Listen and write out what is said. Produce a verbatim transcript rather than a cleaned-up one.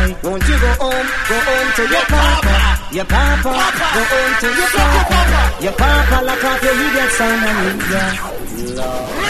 boy, won't you go home, go home to your papa, your papa, go home to your papa, your papa lock off your idiot son and yeah.